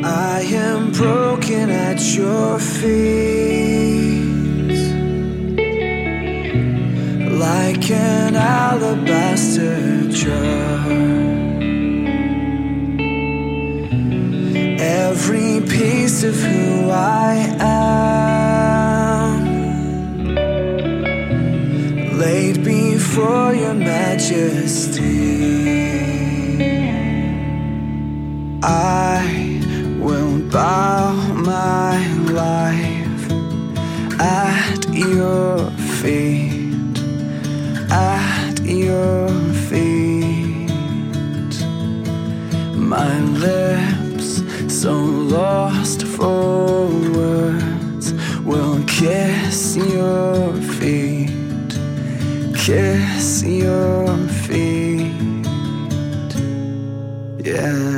I am broken at your feet, like an alabaster jar. Every piece of who I am laid before your majesty. I will bow my life at your feet, at your feet. My lips, so lost for words, will kiss your feet, kiss your feet. Yeah.